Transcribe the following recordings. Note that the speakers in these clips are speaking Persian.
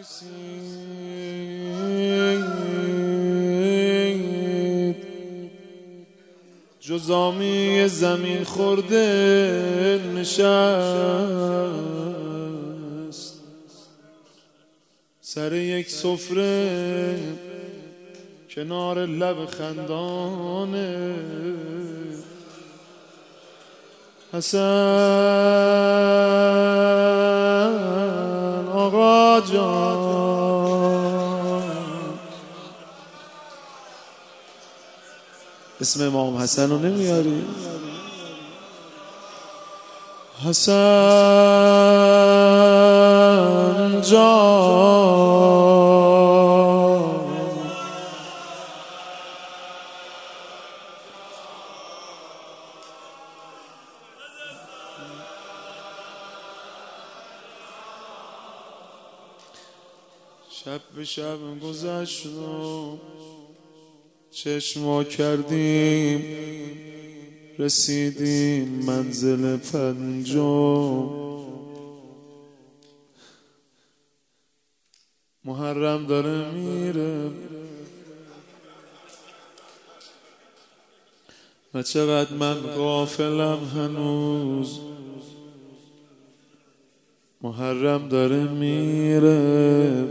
رسید جزامی زمین خورده نشست سر یک سفره کنار لب خندانه حسن آقا جان. اسم امام حسن رو نمیاری؟ حسن جان شب به شب گذشت و چشما کردیم رسیدیم منزل پنجم. محرم داره میره و چقدر من غافلم هنوز. محرم داره میره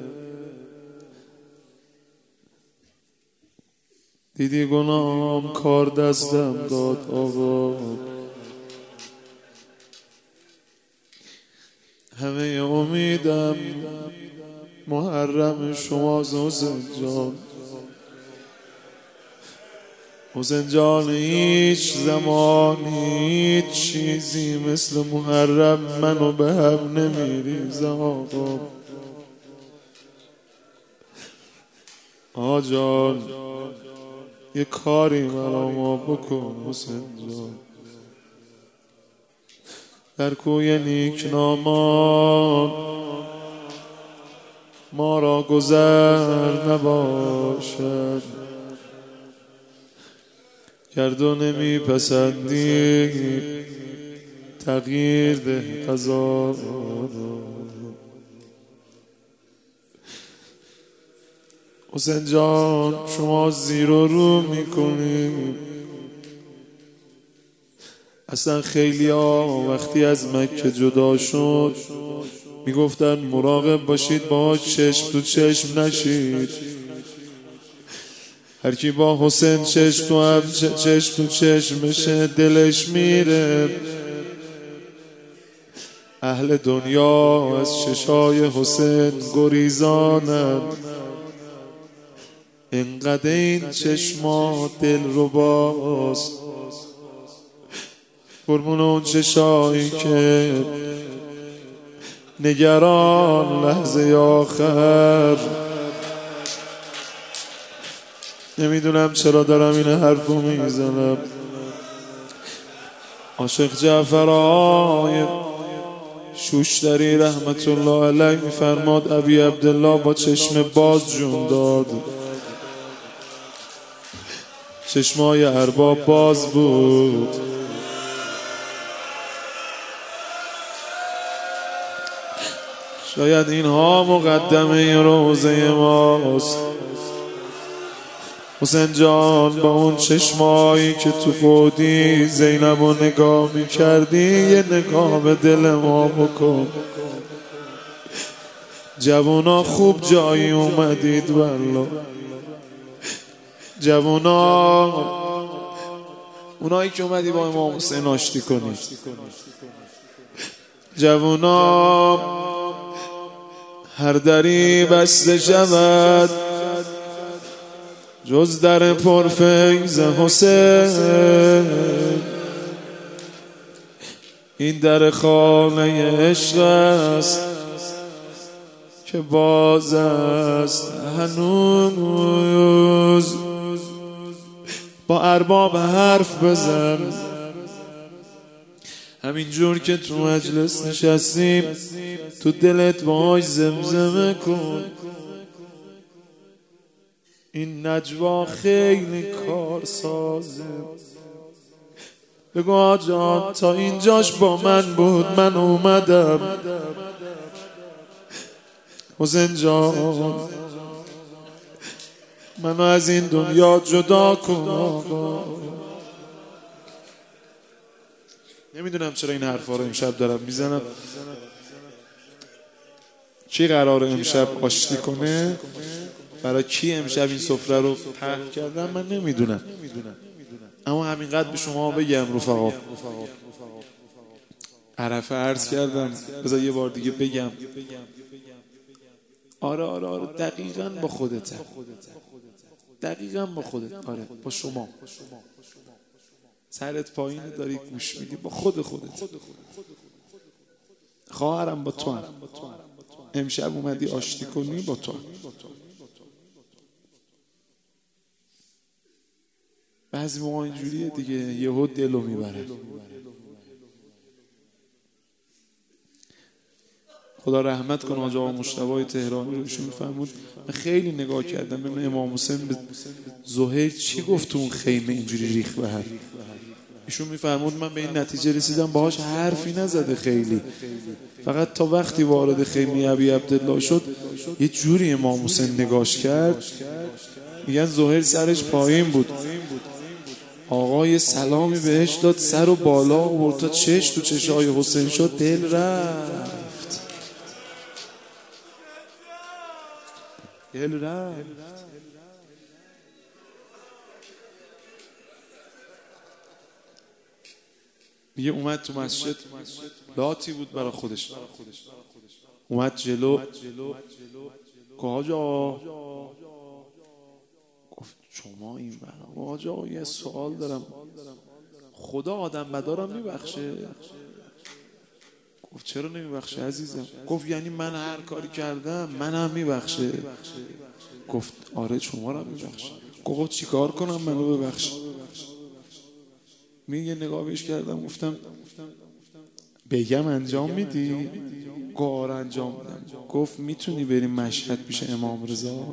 دیدی گناهم کار دستم داد آقا. همه امیدم محرم شماست حسین جان. حسین جان هیچ زمانی هیچ چیزی مثل محرم منو به هم نمیریزه آقا. آقا جان یه کاری برا ما بکن حسین جان. در کوی نیکنامان ما را گذر نباشد. گردو نمی پسندی تغییر ده قضا. حسین جان شما زیر و رو میکنی. اصلا خیلی ها وقتی از مکه جدا شد میگفتن مراقب باشید با چشم تو چشم نشید. هر کی با حسین چشم تو چشم بشه دلش میره. اهل دنیا از چشای حسین گریزانند. اینقدر این چشما دل رو باز قربون اون چشایی که نگران لحظه آخر. نمیدونم چرا دارم این حرفو میزنم. عاشق جعفر آقای شوشتری رحمت الله علیه میفرماد ابی عبدالله با چشم باز جون داد. چشمای ارباب باز بود. شاید اینها مقدمه روزه ماست. حسین جان با اون چشمایی که تو بودی زینب رو نگاه میکردی یه نگاه به دل ما بکن. جوونا خوب جایی اومدید والله. جوونا اونایی که اومدی با امام حسین آشتی کنید. جوونا هر دری بسته شود جز در پرفیض حسین. این در خانه عشق است که باز است هنوز. با ارباب حرف بزن. همین جور که تو مجلس نشستیم تو دلت باهاش زمزمه کن. این نجوا خیلی کار سازه. بگو آجان تا اینجاش با من بود من اومدم. حسین جان منو از این دنیا جدا کن آقا. نمیدونم چرا این حرفا رو امشب دارم میزنم. کی قراره امشب آشتی کنه؟ برای کی امشب این سفره رو پهن کردم من نمیدونم، اما همینقدر به شما بگم رفقا، عرفه عرض کردم بذار یه بار دیگه بگم. آره دقیقاً با خودته، دقیقاً با خودت. آره با شما، سرت پایین داری گوش میدی، با خودت. خواهرم با تو هم. امشب اومدی آشتی کنی، با تو هم. بعضی موقع اینجوریه دیگه، یهو دلو میبره. خدا رحمت کنه حاج آقا مجتبی تهرانی رو. ایشون میفرمود من خیلی نگاه کردم ببینم امام حسین به زهیر چی گفت تو اون خیمه اینجوری ریخ به هم. ایشون میفرمود من به این نتیجه رسیدم باهاش حرفی نزده خیلی، فقط تا وقتی وارد خیمه ابی عبدالله شد یه جوری امام حسین نگاش کرد، میگن زهیر سرش پایین بود، آقا یه سلامی بهش داد، سر و بالا آورد تا چش تو چشای حسین شد، دل رفت. میگه اومد تو مسجد، لاتی بود برای خودش، اومد جلو که حاجا، گفت شما این برام حاجا یه سوال دارم، خدا آدم بدارم میبخشه؟ گفت چرا نمیبخشه عزیزم؟ گفت یعنی من هر کاری کردم منم میبخشه؟ گفت آره شما رو میبخشه. گفت چی کار کنم منو ببخشه؟ میگه نگاه بهش کردم گفتم بگم انجام میدی؟ گفت انجام میدم. گفت میتونی بریم مشهد پیش امام رضا؟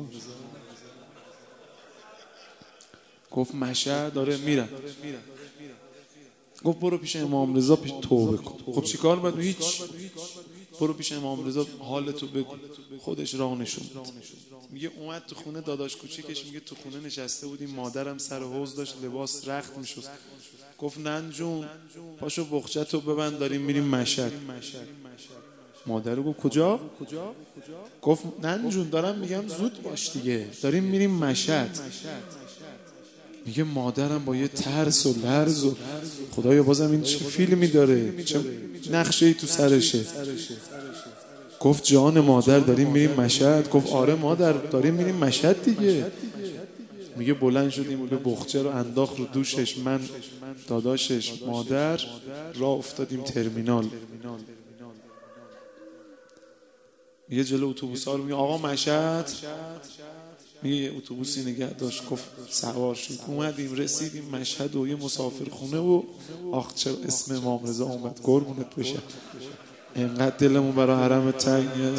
گفت مشهد؟ داره میرم. گفت برو پیش امام رضا پیش توبه کن. خب چیکار باید؟ هیچ، برو پیش امام رضا حالتو بگو. خودش راه نشون داد. میگه اومد تو خونه داداش کوچیکش، میگه تو خونه نشسته بودیم، مادرم سر حوض داشت لباس رخت میشد. گفت نن جون پاشو بخچتو ببند داریم میریم مشهد. مادر گفت کجا؟ گفت نن جون دارم میگم زود باش دیگه، داریم میریم مشهد. میگه مادرم با یه ترس و لرز و خدایا بازم این چه فیلمی داره، چه نقشه‌ای تو سرشه. گفت جان مادر داریم میریم مشهد؟ گفت آره مادر داریم میریم مشهد دیگه. میگه بلند شدیم به بخچه رو انداخت رو دوشش، من داداشش مادر راه افتادیم ترمینال. میگه جلو اتوبوس‌ها رو میگه آقا مشهد، میگه اتوبوسی نگه داشت، گفت سوار شد اومدیم رسیدیم مشهد و یه مسافر خونه و آخ چرا اسم امام رضا اومد، قربونت بشه اینقدر دلمون برای حرم تنگه.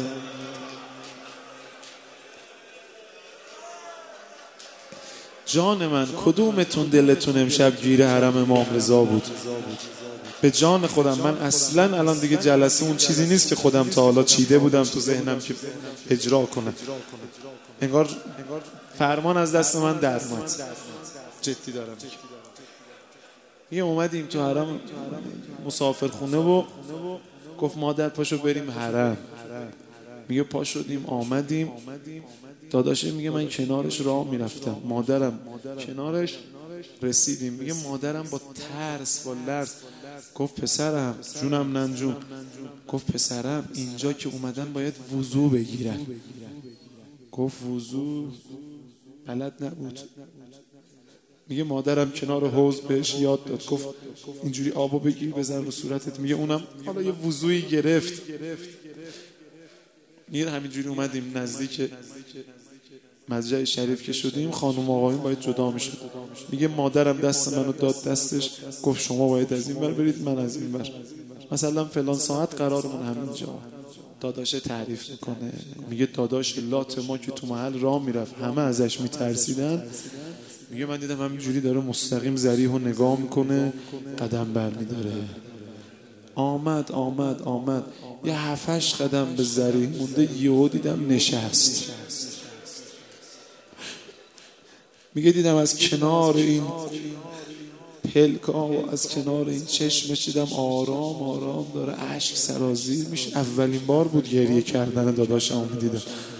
جان من کدومتون دلتون امشب گیر حرم امام رضا بود؟ به جان خودم من اصلا الان دیگه جلسه اون چیزی نیست که خودم تا حالا چیده بودم تو ذهنم که اجرا کنم. انگار فرمان از دست من در اومد، جدی دارم. یه اومدیم تو حرم مسافر خونه و گفت مادر پاشو بریم حرم. میگه پا شدیم آمدیم، داداشه میگه من کنارش راه میرفتم، مادرم کنارش، رسیدیم. میگه مادرم با ترس با لرز گفت پسرم، جونم نن جون، گفت پسرم اینجا که اومدن باید وضو بگیرن. گفت وضو؟ بلد نبود. میگه مادرم کنار حوض بهش یاد داد، گفت اینجوری آبو بگیر بزن رو صورتت. میگه اونم حالا یه وضویی گرفت. میگه همینجوری اومدیم نزدیک مضجع شریف که شدیم، خانم آقایون باید جدا میشد. میگه مادرم دست منو داد دستش، گفت شما باید از این بر برید من از این بر، مثلا فلان ساعت قرارمون همینجا. داداشه تعریف میکنه، میگه داداش لات ما که تو محل راه میرفت همه ازش میترسیدن، میگه من دیدم همینجوری داره مستقیم ذریح و نگاه میکنه قدم بر میداره. آمد یه 7-8 قدم به زری مونده، یهو دیدم نشست. میگه دیدم از کنار این پلکا و از کنار این چشمش دیدم آرام داره اشک سرازیر میشه. اولین بار بود گریه کردن داداشم میدیدم.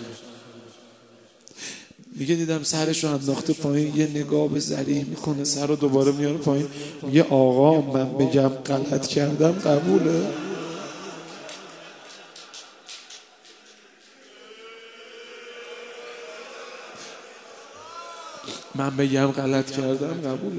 میگه دیدم سرش رو انداخته پایین، یه نگاه به زریح میکنه، سر رو دوباره میاره پایین. میگه آقا من بگم غلط کردم قبوله؟ من بگم غلط کردم قبوله؟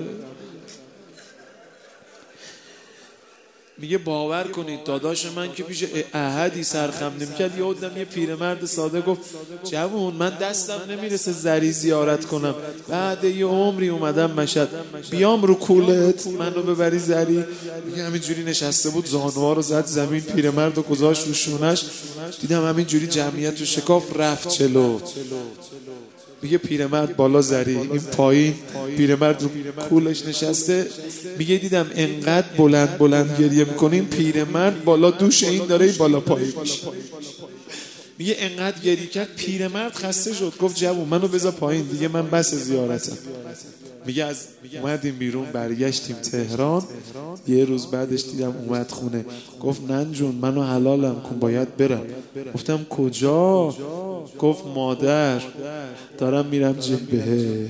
میگه باور کنید داداش من که پیش احدی سرخم نمیکرد، یه دیدم یه پیرمرد ساده گفت جوون من دستم نمیرسه زری زیارت کنم، بعد یه عمری اومدم مشهد، بیام رو کولت منو ببری زری؟ میگه همینجوری نشسته بود، زانوها رو زد زمین، پیرمرد رو گذاشت رو شونش، دیدم همینجوری جمعیت رو شکاف رفت جلو. میگه پیرمرد بالا زری، این پایین پیرمرد رو کولش نشسته. میگه دیدم انقدر بلند گریه میکنین، پیرمرد بالا دوش این داره بالا پایین میشه. میگه انقدر گریه کرد پیرمرد خسته شد، گفت جوون منو بذار پایین دیگه، من بس زیارتم. میگه از اومدیم بیرون برگشتیم تهران، یه روز بعدش دیدم اومد خونه، گفت نن جون منو حلالم کن باید برم. گفتم کجا؟ گفت مادر دارم میرم جبهه.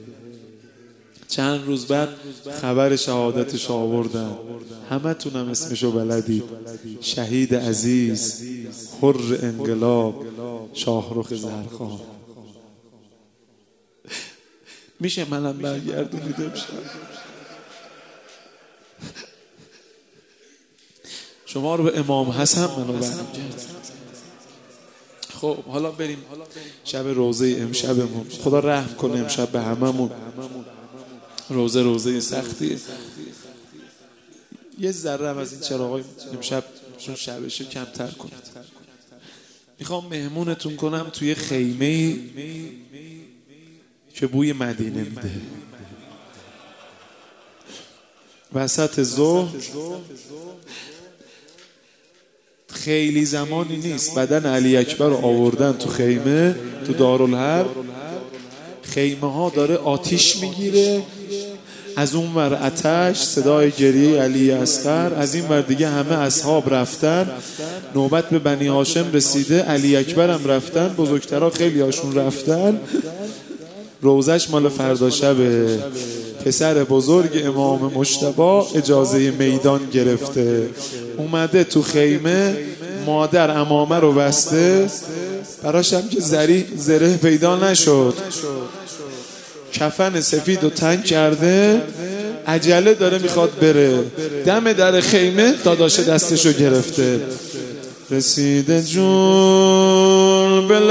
چند روز بعد خبر شهادتش آوردن، همه تونم اسمشو بلدید، شهید عزیز، حر انقلاب، شاهرخ زرخان. میشه منم برگردونید امشب؟ شما رو به امام حسن منو برگرد. خب حالا بریم شب روزه امشبمون. خدا رحم کنه امشب به هممون. روزه سختیه. یه ذره از این چراغای امشب چون شبشه کمتر کنید. میخوام مهمونتون کنم توی خیمه‌ای که بوی مدینه میده. وسط ظهر خیلی زمانی نیست، بدن علی اکبر رو آوردن تو خیمه، تو دارالحرب. خیمه ها داره آتیش میگیره، از اون ور آتش، صدای گریه علی اصغر، از این ور دیگه همه اصحاب رفتن، نوبت به بنی هاشم رسیده، علی اکبر هم رفتن، بزرگترها خیلی هاشون رفتن. روزش مال فردا شبه. پسر بزرگ امام مجتبی اجازه میدان گرفته، اومده تو خیمه، مادر عمامه رو بسته، براشم که زره پیدا نشد، کفن سفید رو تنگ کرده، عجله داره میخواد بره، دم در خیمه داداش دستشو گرفته. رسیده جون به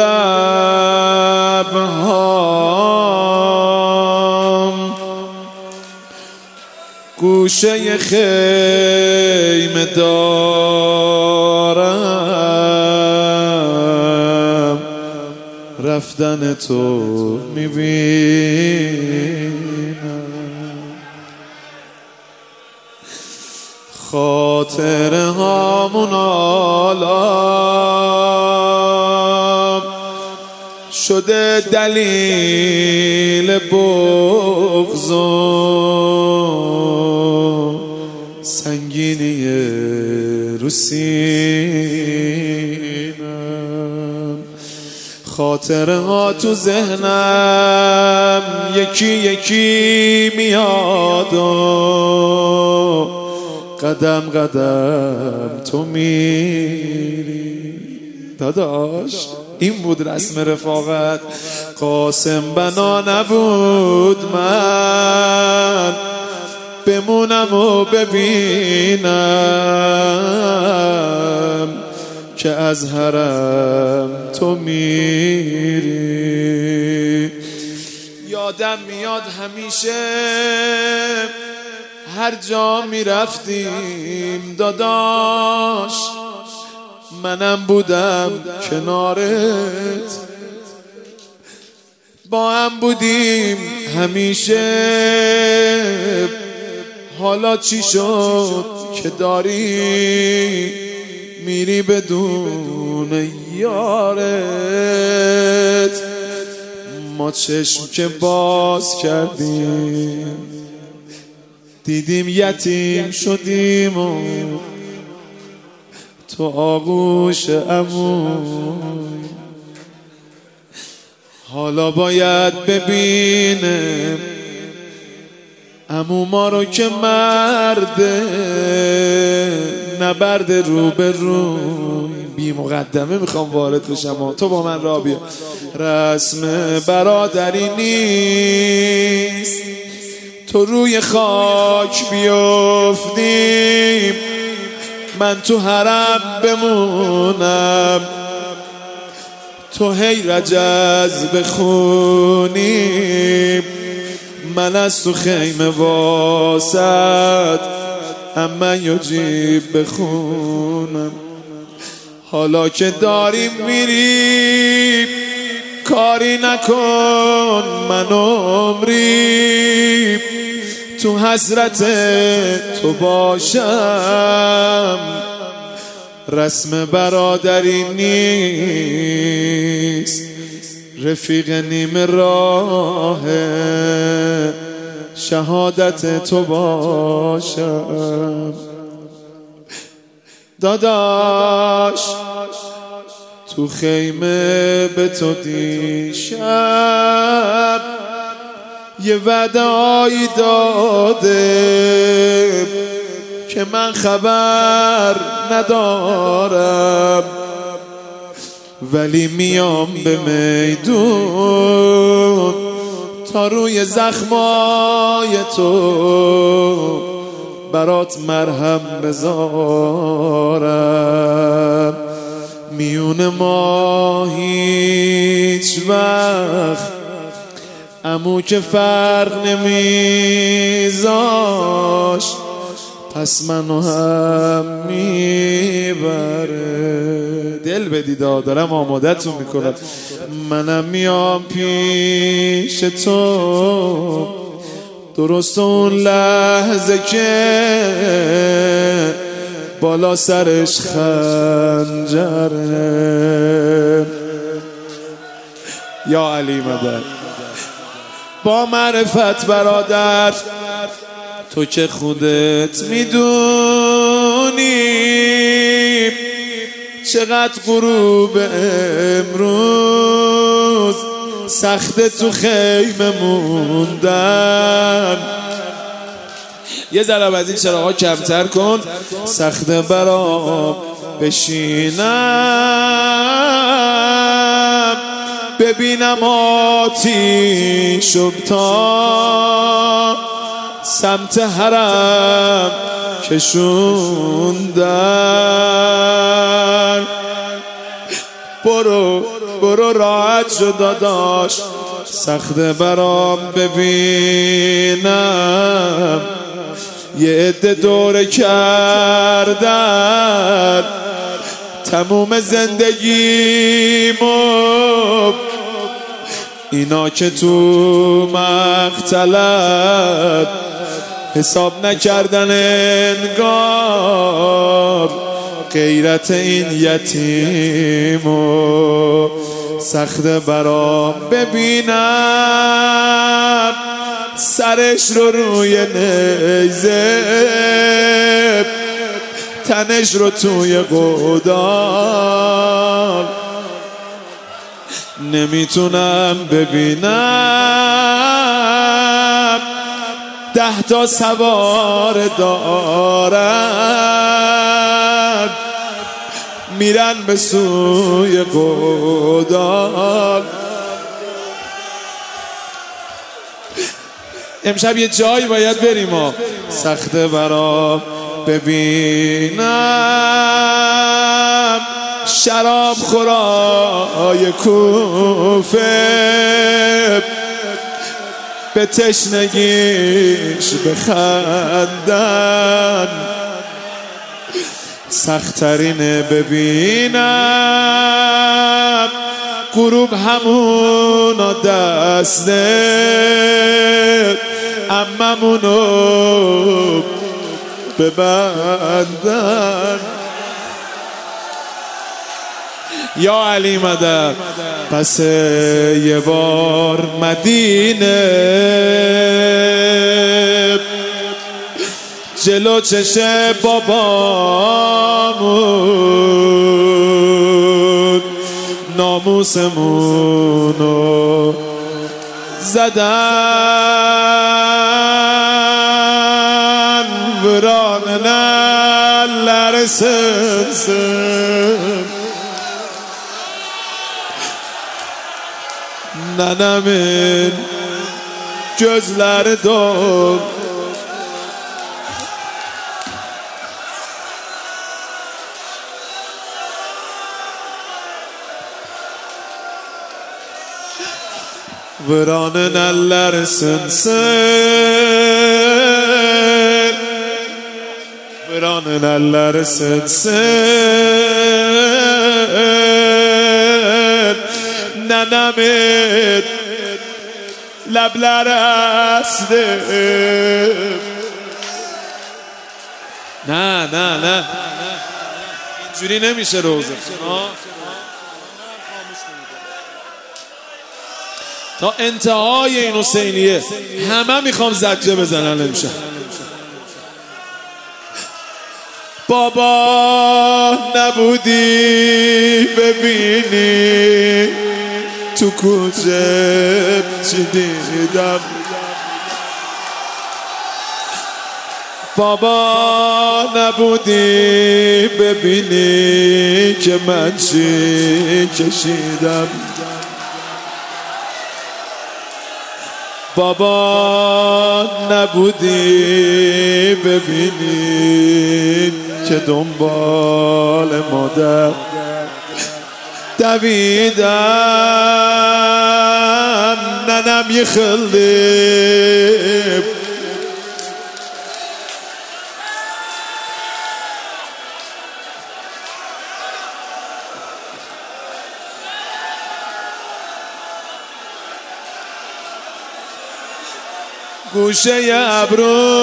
لبهام، گوشه خیمه دارم، رفتن تو میبینم، خاطر هامون آلام شده دلیل بغض و سنگینی رو سینم. خاطرها تو ذهنم یکی میاد و قدم تو میری. داداش این بود رسم رفاقت. قاسم بنا نبود من بمونم و ببینم که از حرم تو میری. یادم میاد همیشه هر جا میرفتیم داداش، منم بودم کنارت، با هم بودیم همیشه. حالا چی شد که داری میری بدون یارت. ما چشم که باز کردیم دیدیم یتیم شدیم و تو آغوش عموی. حالا باید ببینم عمو ما رو که مرده نبرد رو به روی. بی مقدمه میخوام وارد بشم تو با من را بیا. رسم برادری نیست تو روی خاک بیفتیم من تو حرم بمونم تو هی رجز بخونیم من از تو خیمه واسد اما یجیب بخونم. حالا که داریم میریم کاری نکن من عمری تو حسرت تو باشم. رسم برادری نیست رفیق نیم راه شهادت تو باشم. داداش تو خیمه به تو دیشب یه وعده‌ای داده که من خبر ندارم ولی میام به میدون تا روی زخمای تو برات مرهم بذارم. میون ما هیچ وقت عمو که فرق نمیذاش پس منو هم میبره. دل بدید دارم آمادتون میکنم. منم میام پیش تو درست اون لحظه که بالا سرش خنجره. یا علی مدد با معرفت برادر تو که خودت میدونی چقدر غروب امروز سخته تو خیمه موندن. یه ذره از این چراغا کمتر کن سخته برام بشینم ببینم آتیش تا سمت حرم کشوندن. برو راحت شو داداش سخته برام ببینم یه عده دوره کردن تموم زندگیمو اینا که تو مقتلت حساب نکردن انگار غیرت این یتیمو سخته برام ببینم سرش رو روی نیزه تنش رو توی قودال نمیتونم ببینم 10 تا سوار دارن میرن به سوی قودال. امشب یه جایی باید بریم سخته برام ببینم شراب خورای کوفه به تشنگیش بخندن سخت‌ترین ببینم غروب همونا دسته عممونو ببندن. یا علی مدد. پس یه بار مدینه جلو چش بابامون ناموسمونو زدن ورانه لرسنسن nenemin gözleri dolu. Vıranın eller sınsın, vıranın eller sınsın, nenemin لبلر اسده. نه اینجوری نمیشه روزه. تا انتهای این حسینیه همه میخوام زجه بزنن امشب. بابا نبودی ببینی تو کوچه چی دیدم. بابا نبودی ببینی که من چی کشیدم. بابا نبودی ببینی که دنبال مادر دویدم. ننم یه خلیم گوشه ابرو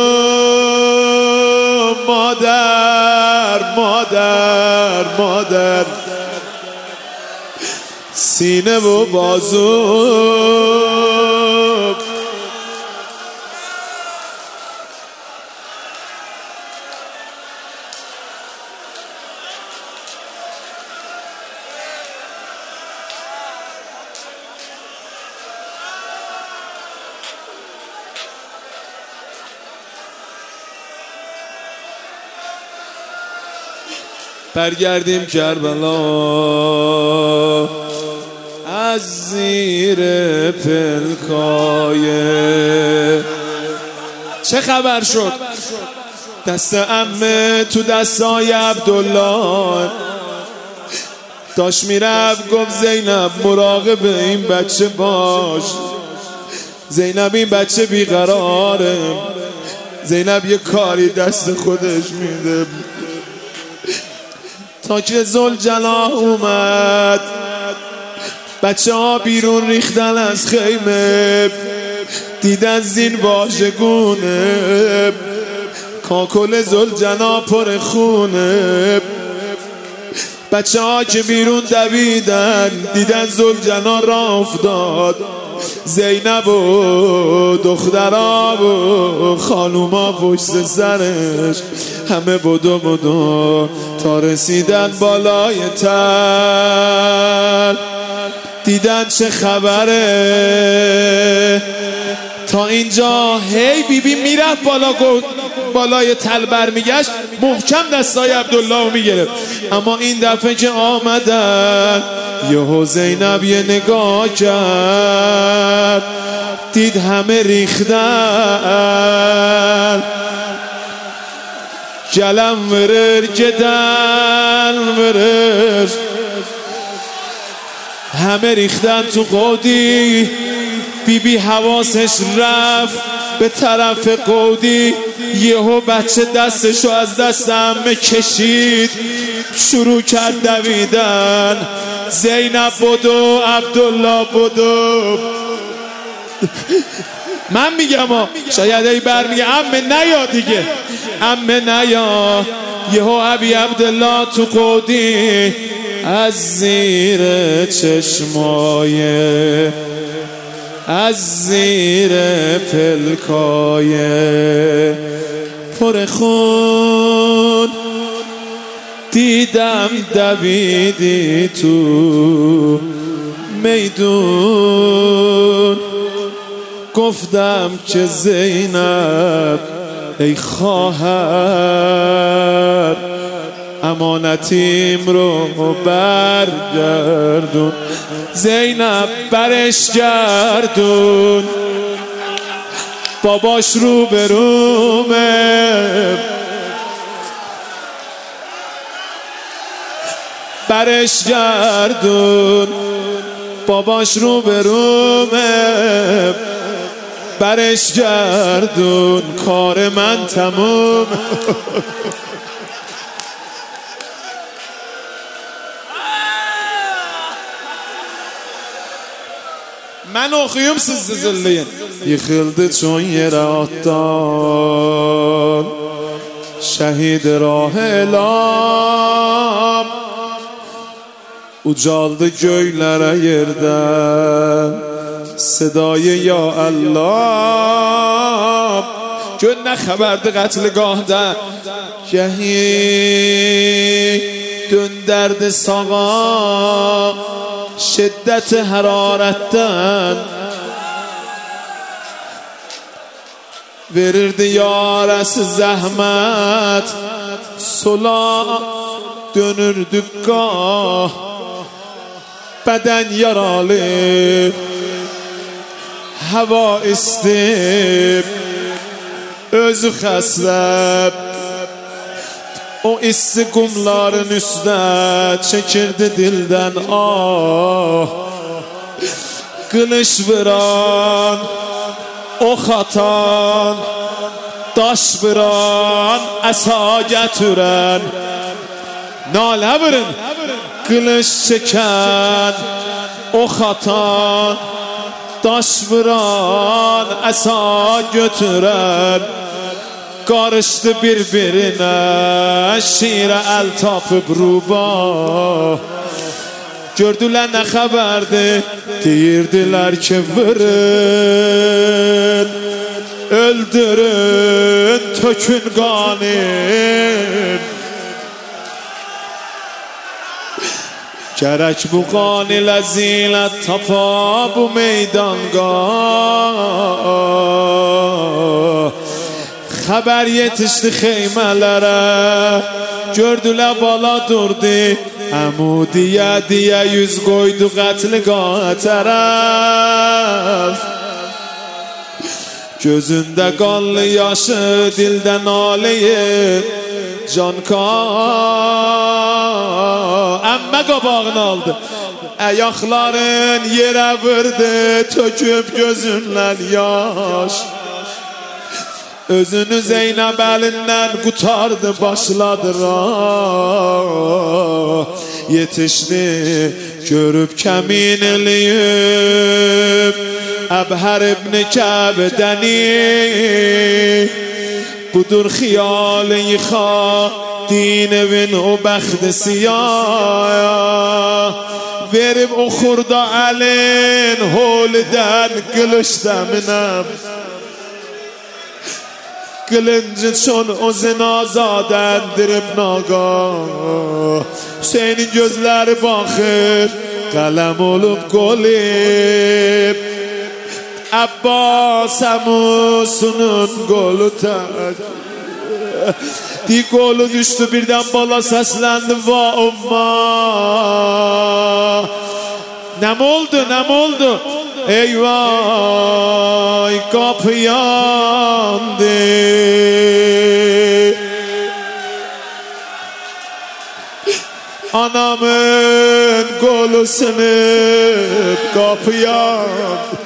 مادر سینه و بازو برگردیم کربلا از زیر پلکای. چه خبر شد؟ دست عمه تو دستای عبدالله داشت میرفت، گفت زینب مراقب این بچه باش. زینب این بچه بیقراره. زینب یه کاری دست خودش میده. تا که ذوالجلال اومد بچه ها بیرون ریختن از خیمه، دیدن زین واژگونه، کاکل ذوالجلال پر خونه. بچه ها که بیرون دویدن دیدن ذوالجلال راه افتاد. زینب و دخترها و خانوما پشت سرش همه بدو تا رسیدن بالای تل. دیدن چه خبره. تا اینجا هی بیبی میرفت بالای تل برمیگشت، محکم دستای عبدالله میگرفت. اما این دفعه که آمدن یهو زینب یه نگاه کرد، دید همه ریختن. گلم ورر گدن ورر همه ریختن تو قودی. بیبی حواسش رفت به طرف قودی. یهو بچه دستشو از دست عمه کشید، شروع کرد دویدن. زینب بدو، عبدالله بدو. من میگم شاید ای بر میگه امه نیا دیگه، امه نیا. یهو ابی عبدالله تو قودی از زیر چشمای، از زیر پلکای پر خون دیدم دویدی تو میدون. گفتم که زینب ای خواهر امانتیم رو برگردون. زینب برش گردون، باباش رو برومه، برش گردون، باباش رو برومه، برش گردون، کار من تموم. من okuyayım siz zilliyin. Yıkıldı çon yere attan, şehid rah elam, ucaldı göylere yerden صدای یا الله. گل نخبرده قتلگاهدن گهی دون درد ساقا شدت حرارتten verirdi yarası zahmet. Sola dönürdük gah beden yaralı, hava istib özü xəsləb. O issi qumların üstə çəkirdi dildən ah. Qılış vuran, ox atan, daş vuran, əsa gətirən. Nalə vurun, qılış çəkən, ox atan, daş vuran, əsa götürən. Qarışdı bir-birinə şirə əl tapıb ruba. Gördülər nə xəbərdir, deyirdilər ki vurun, öldürün, tökün qanin. Gərək bu qan ilə zinət tapa bu meydanqah. Xəbər yetişdi xeymələrə, gördülər bala durdu, əmudiyə diyə yüz qoydu qətliqaha tərəf. Gözündə qanlı yaşı, dildə naləyir cankar. Əmmə qabağını aldı, əyaqların yerə vurdu, töküb gözündən yaş. Özünü Zeynəb əlindən qutardı, başladı rah. Yetişdi, görüb kəmin eləyib Əbhər ibn Kəbdəni. Budur xiyal-i xadin evin o bəxt siyah. Verib o xurda əlin holidən qılış dəminəm. Kılıncı çon o zinazadendirib nagah. Hüseyin'in gözleri bakır, kalem olup golib. Abbas Emusun'un golü tek. Di golü düştü, birden bala seslendi, va umma. Nem oldu, nem oldu? Eyvay kapı yandı. Anamın kolu sınıp kapı yandı.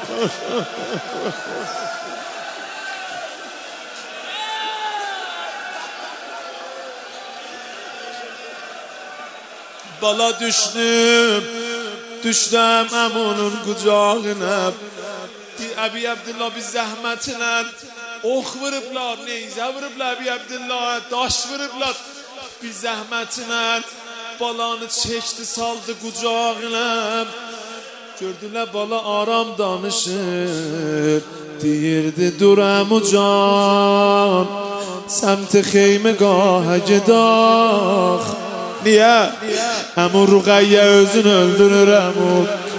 Bala düştüm, düştüm emunun kucağına. Abi Abdullah bir zahmetine ox vurublar, neyzə vurublar Abi Abdullah, daş vurublar bir zahmetine. Balanı çekti saldı qucağına. Gördülər bala aram danışır, deyirdi durəm ucan, səmt-i xeymegahə gedaq. Niyə? Əmu Ruqayyə özün öldürür əmu.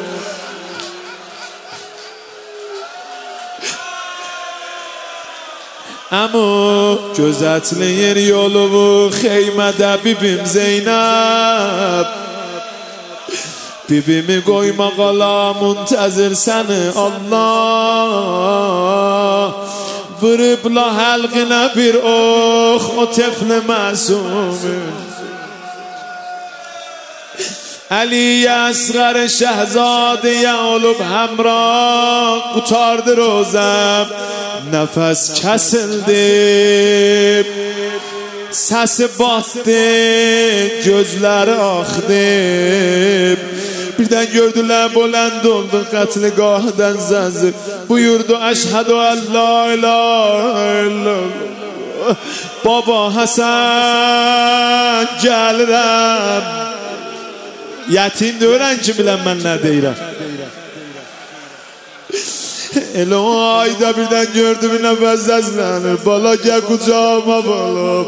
Əmu gözətləyir yolumu xeymədə bibim Zeynəb. Bibimi qoyma qala müntəzir səni Allah. Vırıbla həlqinə bir ox o tefli məsumin. علی اصغر شهزاده olub همراه قطارdı روزم نفس kesildi sesi battı gözleri aktı birden gördüler bulend oldu qətligahdan zənzir buyurdu eşhedü en la ilahe illallah baba Hasan gəlirəm. Yetim de öğren ki bilen ben ne deyirəm. Elə o ayda birden gördü bir nəfəs səslənir. Bala gel kucağıma balam.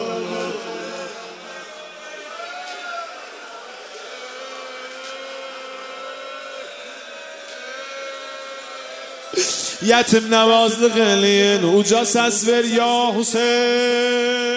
Yetim nevazlıq eləyin. Uca səs ver ya Hüseyin.